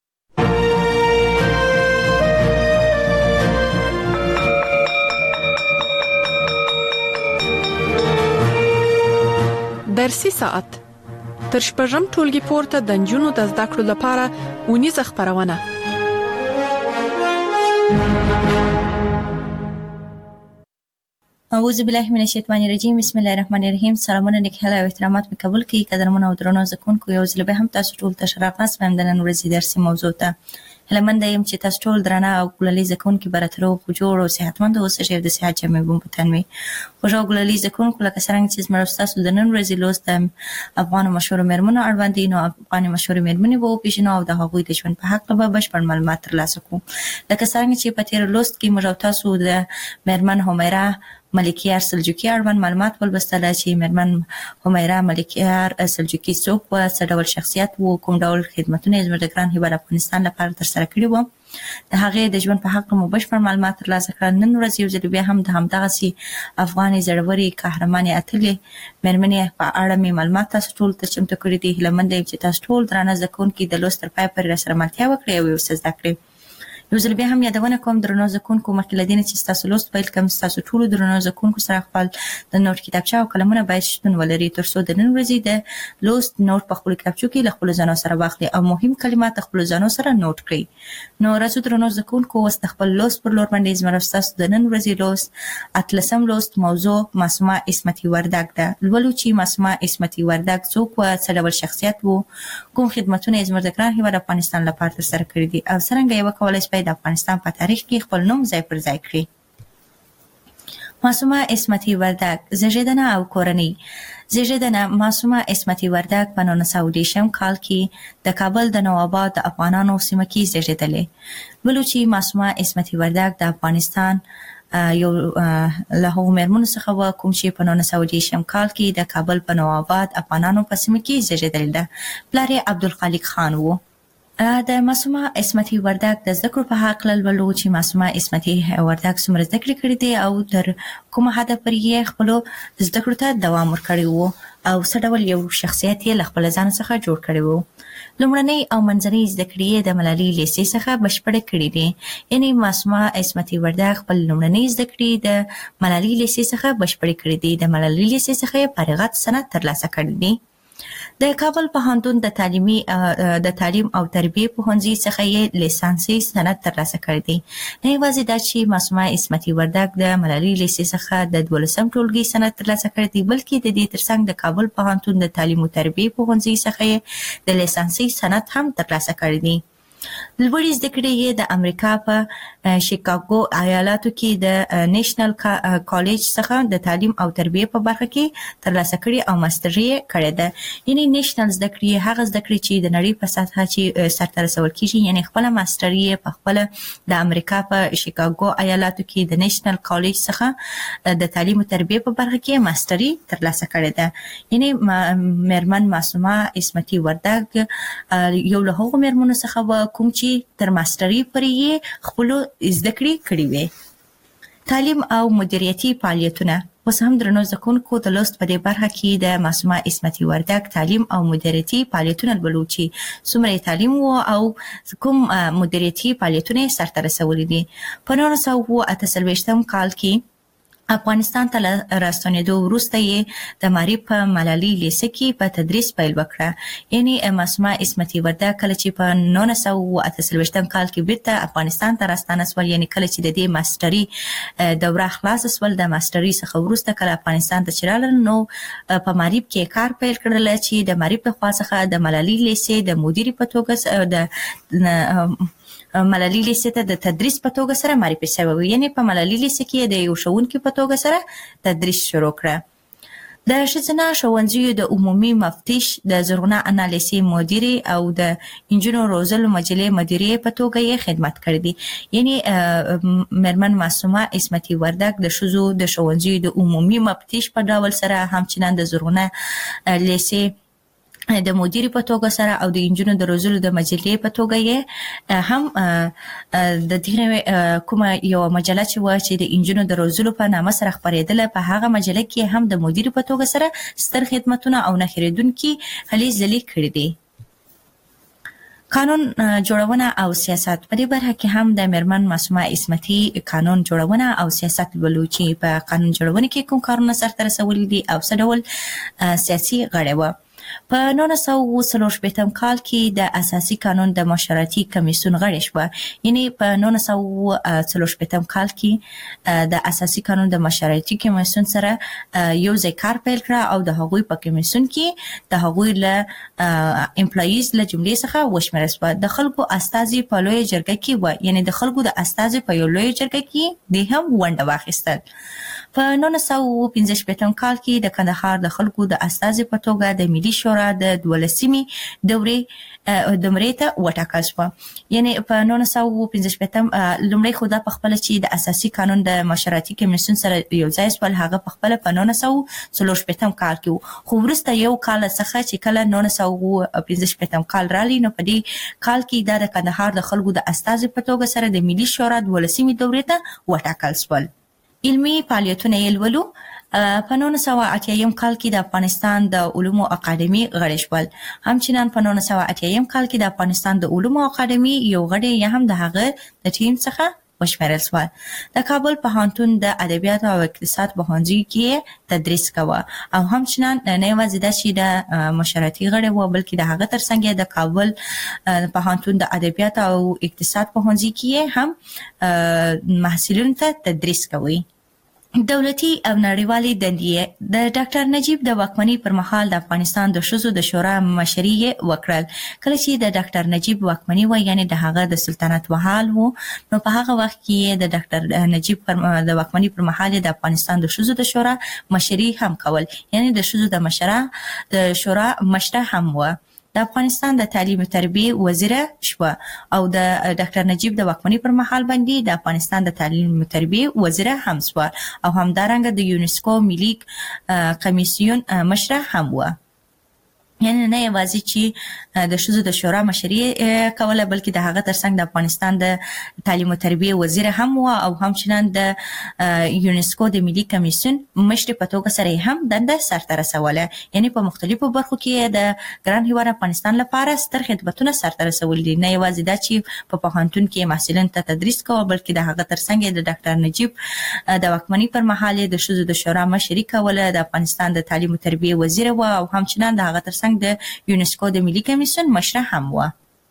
درسي ساعت تر شپږم ټولګي پورته د نجونو د زده کړو لپاره اونیزه خپرونه.
اعوذ بالله من الشیطان الرجیم. بسم الله الرحمن الرحیم. سلامونه نیک هیله او احترامات مې قبول کړئ. قدرمن او درنو زده کوونکو، یو ځل به هم تاسو ټول ته ښه راغلاست وایم د نن ورځې درسي موضوع ته. هلمند یم چې تاسو ټول درنه او ګلالي زکونکي براترو په جوړ او صحتمند اوسئ چې د صحت جامع بوم پتنوي خوشو ګلالي زکونکو لکه څنګه چې زموږ تاسو د نن ورځې لوست افغان مشهور مېرمنو اړوند نو افغان مشهور مېرمنې وو پیژنو او د هغوی د ژوند په حق به بشپړ معلومات ترلاسه کوو لکه څنګه چې په تیر لوست کې موږ تاسو د مېرمن همیرا ملکیار سلجوقي اړوند معلومات ولوستل چې مېرمن همیرا ملکیار سلجوقي څوک و څه ډول شخصیت وو کوم ډول خدمتونه زموږ د ګران هیواد افغانستان لپاره ترسره کړي وو د هغې د ژوند په حق مو بشپړ معلومات ترلاسه کړل نن ورځ یو ځل بیا هم د همدغسې افغانې زړورې قهرمانې اتلې مېرمنې په اړه مې معلومات تاسو ټولو ته چمتو کړي دي هیله مند یم چې تاسو ټول درانه زده کوونکي د لوست تر پایه پورې راسره ملتیا وکړئ او یو څه زده کړئ یو ځل بیا هم یادونه کوم درنو زده کوونکو مخکې له دې نه چې ستاسو لوست پیل کړم ستاسو ټولو درنو زده کوونکو سره خپل د نوټ کتابچه او قلمونه باید شتون ولري تر څو د نن ورځې د لوست نوټ په خپلو کتابچو کې له خپلو ځانو سره واخلئ او مهم کلمات د خپلو ځانو سره نوټ کړئ نو راځو درنو زده کوونکو اوس د خپل لوست پر لور باندې زموږ ستاسو د نن ورځې لوست اتلسم لوست موضوع معصومه عصمتي وردګ ده لولو چې معصومه عصمتي وردګ څوک و څه ډول شخصیت و کوم خدمتونه یې زموږ د ګران هیواد افغانستان لپاره ترسره کړي دي او څرنګه یې وکولی شئ د افغانستان په تاریخ کې خپل نوم ځای پر ځای کړي معصومه عصمتي وردګ زیږیدنه او کورنۍ زیږیدنه معصومه عصمتي وردګ په نولس سوه دېرشم کال کې د کابل د نوآباد د افغانانو سیمه کې زیږیدلې ولو چې معصومه عصمتي وردګ د افغانستان یو له هغو مېرمنو څخه وه کوم چې په نولس سوه دېرشم کال کې د کابل په نوآباد افغانانو په سیمه کې زیږیدلې ده پلار یې عبدالخالق خان و د معصومه عصمتي وردګ د زده کړو په هکله لولو چې معصومه عصمتي وردګ څومره زده کړې کړې دي او تر کومه حده پورې یې خپلو زده کړو ته دوام ورکړی و او څه ډول یو شخصیت یې له خپله ځان څخه جوړ کړی و لومړنۍ او منځنۍ زده کړې یې د ملالۍ لیسې څخه بشپړې کړې دي یعنې معصومه عصمتي وردګ خپل لومړنۍ زده کړې د ملالۍ لیسې څخه بشپړې کړې دي د ملالۍ لیسې څخه یې فارغت سند ترلاسه کړی دی د کابل پوهنتون د تعلیمي د تعلیم او تربیې پوهنځي څخه یې لیسانسي سند ترلاسه کړی دی نه یوازې دا چې معصومه عصمتي وردګ د ملالۍ لیسې څخه د دولسم ټولګي سند ترلاسه کړی دی بلکې د دې ترڅنګ د کابل پوهنتون د تعلیم او تربیې پوهنځي څخه یې د لیسانسي سند هم ترلاسه کړی دی لوړې زده کړې یې د امریکا په شیکاګو ایالاتو کې د نیشنل کالج څخه د تعلیم او تربیې په برخه کې ترلاسه کړې او ماستري یې کړې ده یعنې نیشنل زده کړې هغه زده کړې چې د نړۍ په سطحه چې سرته رسول کېږي یعنې خپله ماستري یې په خپله د امریکا په شیکاګو ایالاتو کې د نیشنل کالج څخه د تعلیم او تربیې په برخه کې ماستري ترلاسه کړې ده یعنې مېرمن معصومه عصمتي وردګ یو له هغو مېرمنو څخه وه کوم چې تر ماستري پورې یې خپلو زده کړې کړې وې تعلیم او مدیریتي فعالیتونه اوس هم درنو زده کوونکو د لوست په دې برخه کې د معصومه عصمتي وردګ تعلیم او مدیریتي فعالیتونه لولو چې څومره یې تعلیم و او کوم مدیریتي فعالیتونه یې سرته رسولي دي په نولس سوه اته څلوېښتم کال کې افغانستان ته راستنېدو وروسته یې د معارف په ملالۍ لیسه کې په تدریس پیل وکړه یعنې معصومه عصمتي وردګ کله چې په نولس سوه اته څلوېښتم کال کې بیرته افغانستان ته راستانه سول یعنې کله چې د دې ماستري دوره خلاصه سول د ماستري څخه وروسته کله افغانستان ته چې راغلل نو په معارف کې کار پیل کړل چې د معارف له خوا څخه د ملالۍ لیسې د مدیرې په توګه د ملالۍ لیسې ته د تدریس په توګه سره معرفي شوی و یعنې په ملالۍ لیسې کې د یو ښوونکي په توګه سره تدریس شروع کړه د ښځینه ښوونځیو د عمومي مفتش د زرغونه انا لیسې مدیرې او د انجونو روزلو مجلې مدیرې په توګه یې خدمت کړی دی یعنې مېرمن معصومه عصمتي وردګ د ښځو د ښوونځیو د عمومي مفتش په ډول سره همچنان د زرغونه لیسې د مدیرې په توګه سره او د انجونو د روزلو د مجلې په توګه یې هم د دې کومه یو مجله چې وه چې د انجونو د روزلو په نامه سره خپرېدله په هغه مجله کې هم د مدیرې په توګه سره ستر خدمتونه او نه هېرېدونکي هلې ځلې کړي دي قانون جوړونه او سیاست په دې برخه کې هم د مېرمن معصومه عصمتي قانون جوړونه او سیاست لولو چې په قانون جوړونه کې کوم کارونه سرته رسولي دي او څه ډول سیاسي غړې وه په نولس سوه څلور شپېتم کال کې د اساسي قانون د مشورتي کمیسیون غړې شوه. یعنی په نولس سوه څلور شپېتم کال کې د اساسي قانون د مشورتي کمیسیون سره یو ځای کار پیل کړ او د هغوی په کمیسیون کې د هغوی له امپلایز له جملې څخه وشمېرل شوه. د خلکو استازي په لویه جرګه کې و، یعنی د خلکو د استازي په یو لویه جرګه کې د هم ونډه واخیستل. په نولس سوه پنځه شپېتم کال کې د کندهار د خلکو د استازي په توګه د ملي شورا د دولسمې دورې دمرې ته وټاکل شوه. یعنی په نولس سوه پنځه شپېتم لومړی خو دا په خپله چې د اساسي قانون د مشورتي کمیسیون سره یو ځای شول، هغه په خپله په نولس سوه څلور شپېتم کال کې و. خو وروسته یو کال څخه چې کله نولس سوه پنځه شپېتم کال راغلی، نو په دې کال کې دا د کندهار د خلکو د استازي په توګه سره د ملي شورا دولسمې دورې ته وټاکل شول. علمي فعالیتونه یې لولو. په نولس سوه اتیایم کال کې د افغانستان د علومو اکاډمي غړي شول. همچنان په نولس سوه اتیایم کال کې د افغانستان د علومو اکاډمي یو غړی یا هم د هغه د ټیم څخه وشمېرل شول. د کابل پوهنتون د ادبیاتو او اقتصاد پوهنځي کې تدریس کوه او همچنان نه یوازې دا چې د مشورتي غړی و، بلکې د هغه ترڅنګ د کابل پوهنتون د ادبیاتو او اقتصاد پوهنځي کې هم محصلینو ته تدریس کوي. دولتي او نړیوالي دندې. د ډاکټر نجیب د واکمنۍ پر مهال د افغانستان د ښځو د شورا مشري یې وکړل. کله چې د ډاکټر نجیب واکمني و، یعنی د هغه د سلطنت وحال و، نو په هغه وخت کې د ډاکټر نجیب پر د واکمنۍ پر مهال د افغانستان د ښځو د شورا مشري هم کول، یعنی د ښځو د مشره د شورا مشره هم و. د افغانستان د تعلیم او تربیه وزیره شوه او د ډاکټر نجیب د واکمنۍ پر مهال باندې د افغانستان د تعلیم او تربیه وزیره هم شوه او همدارنګه د یونسکو ملي کمیسیون مشره هم و. یعنی نه یوازې چې د ښځو د شورا مشري کوله، بلکې د هغه ترڅنګ د افغانستان د تعلیم او تربیه وزیر هم و او همچنان د یونسکو د ملي کمیسیون مشرې په توګه سره هم دنده سرته رسوله. یعنی په مختلفو برخو کې د ګران هیواد افغانستان لپاره ستر خدمتونه سرته رسول دي. نه یوازې دا چې په پوهنتون کې محصلینو ته تدریس کوه، بلکې د هغه ترڅنګ د ډاکټر نجیب د واکمنۍ پر مهال د ښځو د شورا مشري کوله، د افغانستان د تعلیم او تربیه وزیر و او همچنان د هغه ترڅنګ د یونسکو د ملي کمیسیون مشره هم و.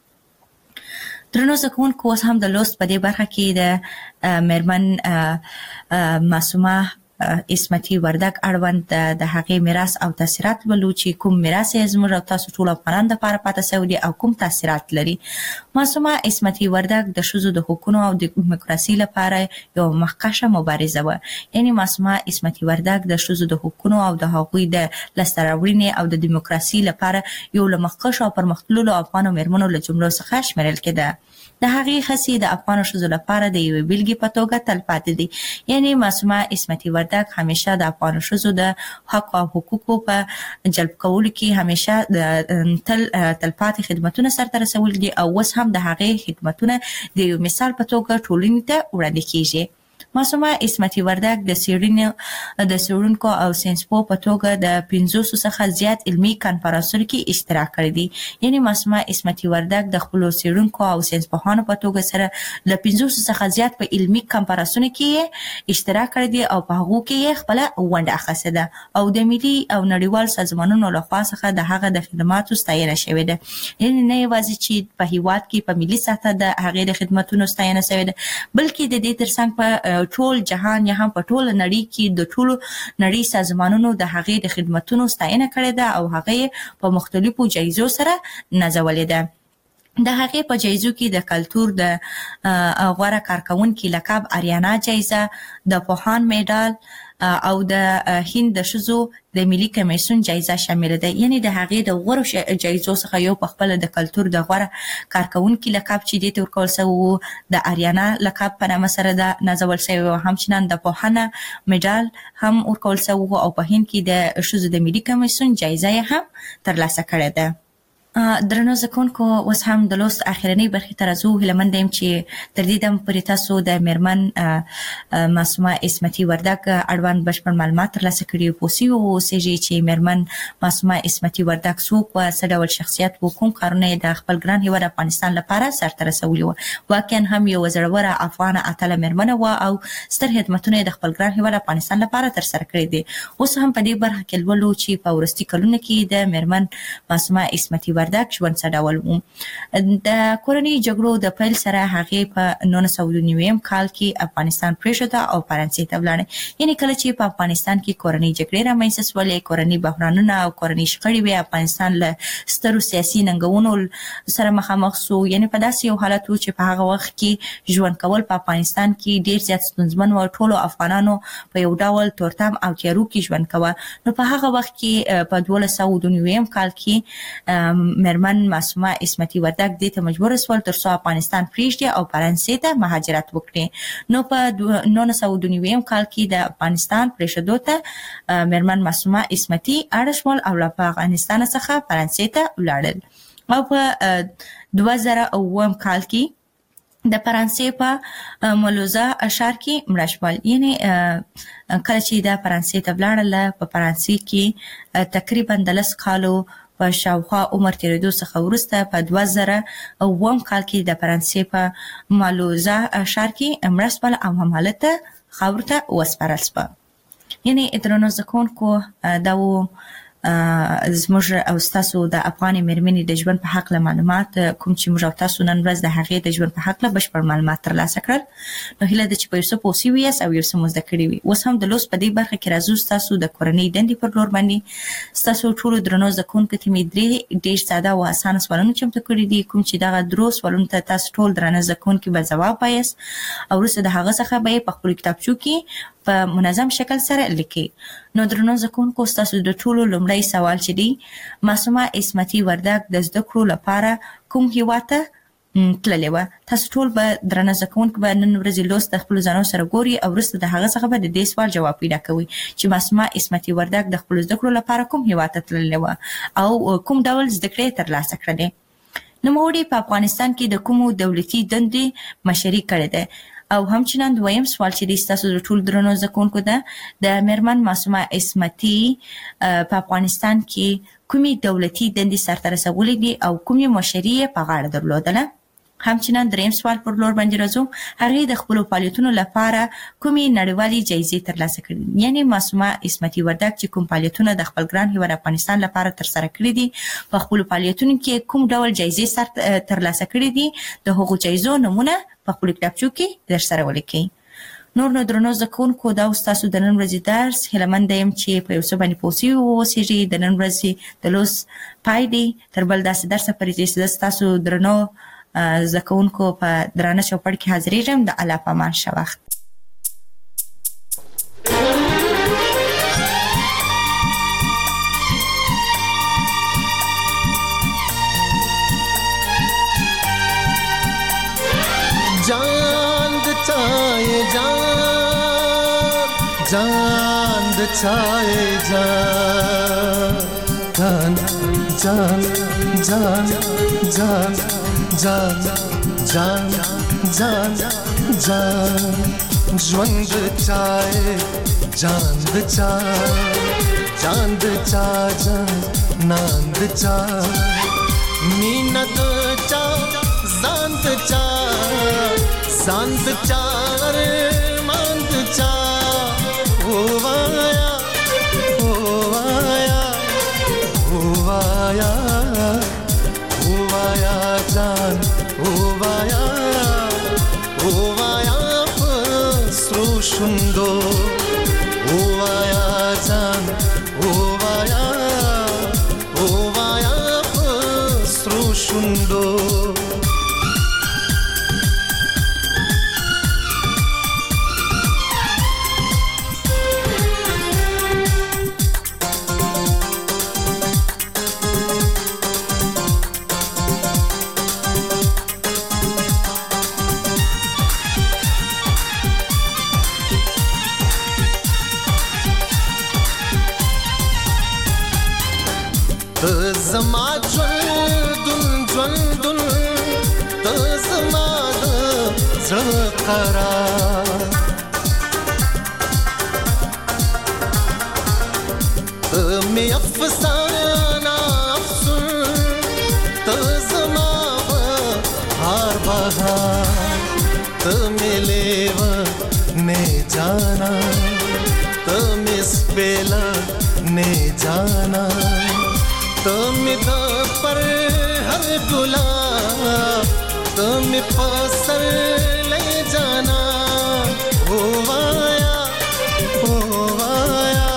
درنو زده کوونکو، اوس هم د لوست په دې برخه کې د میرمن معصومه اسمتي وردګ اړوند د هغې میراث او تاثیرات ولو چې کوم میراث یې زموږ او تاسو ټول افغانانو دپاره پاته سوی دی او کوم تاثیرات لري. معصومه اسمتي وردګ د ښځو د حقونو او د دیموکراسۍ لپاره یو مخکښه مبارزه وه. یعنی معصومه اسمتي وردګ د ښځو د حقونو او د هغوی د لاسته راوړنې او د دیموکراسۍ لپاره یو له مخکښو او پرمختللو افغانو میرمنو له جملو څخه شمیرل کېده. د هغې هڅې د افغانو ښځو لپاره د یوې بېلګې په توګه تل پاتې دي. یعنی معصومه اسمتي وردګ همیشه د افغانو ښځو د حق او حقوقو په جلب کولو کې همیشه د تل تلپاتې خدمتونه سرته رسولي دي او اوس هم د هغې خدمتونه د یو مثال په توګه ټولنې ته وړاندې کیږي. معصومه اسمتي وردګ د څېړنې د څېړونکو او ساینسپوه په توګه د پنځوسو څخه زیات علمي کنفرانسونو کې اشتراک کړی دی. یعنی معصومه اسمتي وردګ د خپلو څېړونکو او ساینسپوهانو په توګه سره له پنځوسو څخه زیات په علمي کنفرانسونو کې اشتراک کړی دی او په هغو کې یې خپله ونډه اخیستې ده او د ملي او نړیوال سازمانونو لخوا څخه د هغه د خدماتو ستاینه شوې ده. یعنی نه یوازې چې په هیواد کې په ملي سطحه د هغې د خدمتونو ستاینه شوې ده، بلکې د دې ترڅنګ په ټول جهان یا هم په ټوله نړۍ کې د ټولو نړۍ سازمانونو د هغې د خدمتونو ستاینه کړې ده او هغه په مختلفو جایزو سره نازولې ده. د هغې په جایزو کې د کلتور د غوره کارکوونکي لقب اریانا جایزه، د پوهان میډال او د هند د ښځو د ملي کمیسیون جایزه شامل ده. یعنی د هغې د غوره جایزو څخه یو په خپله د کلتور د غوره کارکوونکي لقب چې دې ته ورکول شوی و د اریانا لقب په نامه سره ده نازول شوی و. همچنان د پوهنه میډال هم ورکول شوی و او په هند کې د ښځو د ملي کمیسیون جایزه یې هم ترلاسه کړې ده. درنو زکونکو اوس هم د لوست اخرنۍ برخې ته راځو. هیله منده یم چې تر دې دم پورې تاسو د میرمن معصومه عصمتي وردګ اړوند بشپړ معلومات ترلاسه کړي پوه سوي اوسېږئ چې میرمن معصومه عصمتي وردګ څوک وه، څه ډول شخصیت و، کوم کارونه یې د خپل ګران هېواد افغانستان لپاره سرته رسولي وه. واقعا هم یوه زړوره افغانه اتله میرمنه وه او ستر خدمتونه یې د خپل ګران هېواد افغانستان لپاره ترسره کړي دي. اوس هم په دې برخه کې لولو چې په وروستي کلونو کې د میرمن معصومه عصمتي وردګ ژوند څه ډول و. د کورنۍ جګړو د پیل سره هغې په نولس سوه نوي کال کې افغانستان پرېښوده او فرانسې ته ولاړه. یعنې کله چې په افغانستان کې کورنۍ جګړې رامنځته سولې، کورنۍ بحرانونه او کورنۍ شخړې وې، افغانستان له سترو سیاسي ننګونو سره مخامخ سو. یعنې په داسې یو حالت و چې په هغه وخت کې ژوند کول په افغانستان کې ډېر زیات ستونزمن و. ټولو افغانانو په یو ډول تورتم او تیارو کې ژوند کوه. نو په هغه وخت کې په دولس سوه نوي کال کې میرمن معصومه عصمتي وردګ دې ته مجبور سول تر څو افغانستان پرېږدي او فرانسې ته مهاجرت وکړي. نو په نولس سوه نوي کال کې د افغانستان پرېښودو ته میرمن معصومه عصمتي اړ شول او له افغانستان څخه فرانسې ته ولاړل. او په دوه زره اووم کال کې د فرانسې په مولوزه ښار کې مړه شول. یعنې کله چې د فرانسې ته ولاړله، په فرانسې کې تقریبا د لس کالو په شاوخوا عمر تېرېدو څخه وروسته په دوه زره اووم کال کې د فرانسې په مالوزه ښار کې مړه شول او همالته خاورو ته وسپارل شوه. یعنې درنو زده کوونکو دا و زموږ او ستاسو د افغانې مېرمنې د ژوند په هکله معلومات، کوم چې موږ او تاسو نن ورځ د هغې د ژوند په هکله بشپړ معلومات ترلاسه کړل. نو هیله ده چې په یو څه پوه سوي یاست او یو څه مو زده کړي وي. اوس هم د لوست په دې برخه کې راځو ستاسو د کورنۍ دندې پر لور باندې. ستاسو ټولو درنو زده کوونکو ته مې درې ډېر ساده او اسانه سوالونه چمتو کړي دي، کوم چې دغه درو سوالونو ته تاسو ټول درانه زده کوونکي به ځواب وایاست او وروسته د هغه څخه به یې په خپلو کتابچو کې په منظم شکل سره لیکي. نو درنو زده کوونکو ستاسو د ټولو لومړی سوال چې دی، معصومه عصمتي وردګ د زده کړو لپاره کوم هېواد ته تللې وه؟ تاسو ټول به درنه زده کوونکي به نن ورځې لوست د خپلو ځانو سره ګوري او وروسته د هغه څخه به د دې سوال جواب پیدا کوئ چې معصومه عصمتي وردګ د خپلو زده کړو لپاره کوم هېواد ته تللې وه او کوم ډول زده کړې یې ترلاسه کړلې. نوموړې په افغانستان کې د کومو دولتي دندې مشري کړې ده؟ او همچنان دویم سوال چې دی ستاسو د ټولو درنو زده کوونکو ده، د میرمن معصومه عصمتي په افغانستان کې کومې دولتي دندې سرته رسولې دي او کومې مشري یې په غاړه درلودله؟ همچنان دریم سوال پر لور باندې راځو، هغې د خپلو فعالیتونو لپاره کومې نړیوالې جایزې ترلاسه کړي دي؟ یعنې معصومه عصمتي وردګ چې کوم فعالیتونه د خپل ګران هېواد افغانستان لپاره ترسره کړي دي، په خپلو فعالیتونو کې کوم ډول جایزې سر ترلاسه کړي دي، د هغو جایزو نومونه په خپلو کتابچو کې درسره ولیکئ. نور نو درنو زده کوونکو دا ستاسو د نن ورځې درس. هیله منده یم چې په یو څه باندې پوه سوي واوسېږئ. د نن ورځې د لوست پای دی. تر بل داسې درسه پورې چې زه ستاسو درنو زده کوونکو په درانه چوپړ کې حاضرېږم. د الله په امان ښه وخت.
جان د چای جان جان د چای جان جان جان جان جان جان جان جان ژوند د چای جان د چای جان د چا جان نان د چا مینا د چا ځان د چا ځان د چا ارمان د چا او وایا او وایا او وایا او وایا جان او وایا او وایا پسرو شوندو او وایا جان او وایا او وایا پسرو شوندو زما ژوند ژوندون د زما د زړه قرار می افسانه افسون ته زما هر بهار ته می لیو نه جانا ته می سپیلا نه جانا ته می د پر هر ګلاب ته می پسر لے جانا او وایا او وایا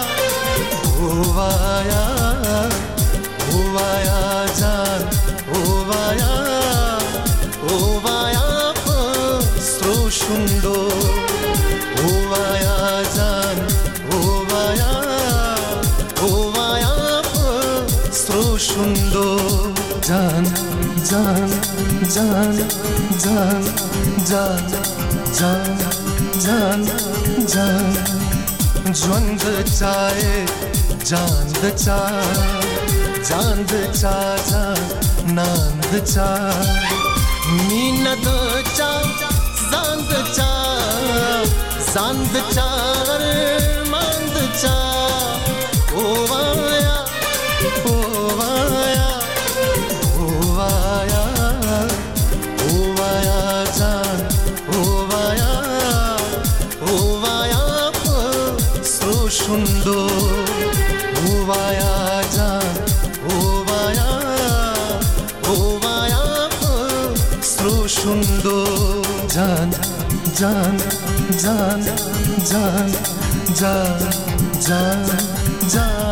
وایا او وایا جان او وایا او وایا پسترو شوندو او وایا جان او وایا او وایا پسترو شوندو جان جان جان جان جان جان جان جان ژوند چاہے جان د چا جان د چا جان د چا مینا د چا ځان د چا ځان د چا مان د چا او وایا او وایا او وایا او وایا جان او وایا او وایا سو شوندو وایا جان او وایا او وایا سرو شوندو جان جان جان جان جان جان جان